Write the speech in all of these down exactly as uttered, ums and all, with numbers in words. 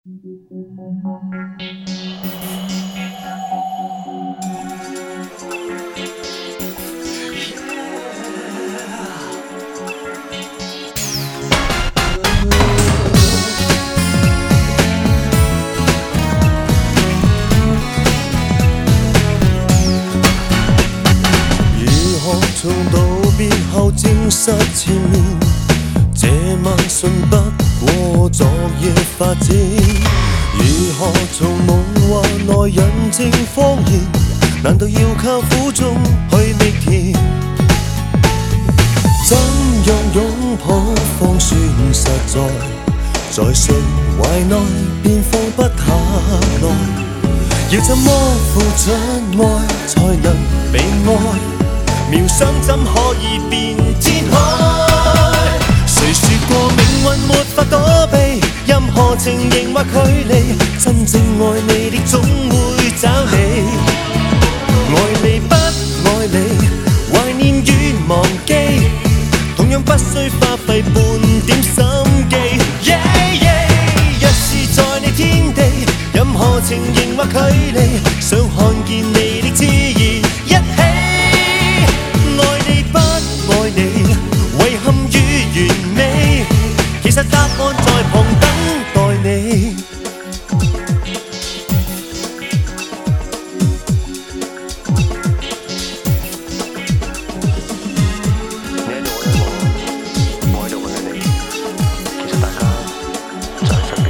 从道别后证实前面，这晚信不过昨夜發展。如何從夢話內引證謊言？難道要靠苦衷去覓填？怎樣擁抱方算實在？在誰懷內便放不下來？要怎麼付出愛才能被愛？描想怎可以變天海？誰說過命運沒法躲避，任何情形或距離，真正愛你的總會找你。愛你不愛你，懷念與忘記，同樣不需花費半點心機。Yeah, yeah, 若是在你天地，任何情形或距離，想看見你的熾意一起。遺憾與完美，其實答案在旁等待你。 你喺度揾緊我，我喺度揾緊你，其實大家就喺身邊。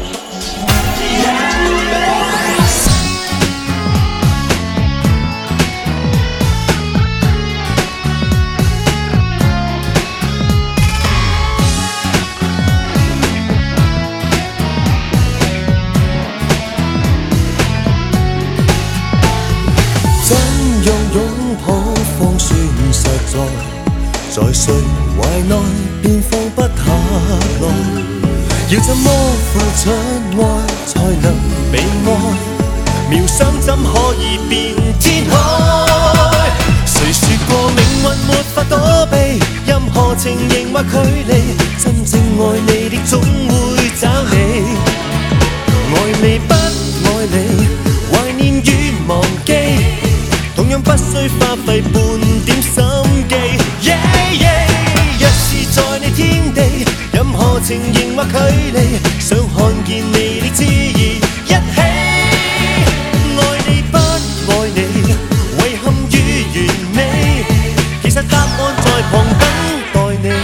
讓擁抱方算實在，在誰懷內便放不下來。要怎麼付出愛才能被愛？描想怎可以變天海？誰說過命運沒法躲避，任何情形或距離，真正愛你的總會找你。愛你不愛你，懷念與忘記，同樣不需花費半點心機。Yeah, yeah, 若是在你天地，任何情形或距離，想看見你的熾意一起。愛你不愛你，遺憾與完美，其實答案在旁等待你。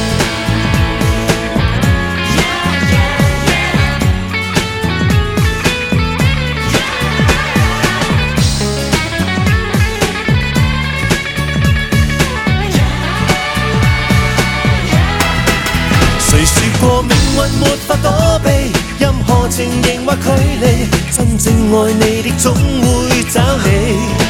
誰說過命運沒法躲避，任何情形或距離，真正愛你的總會找你。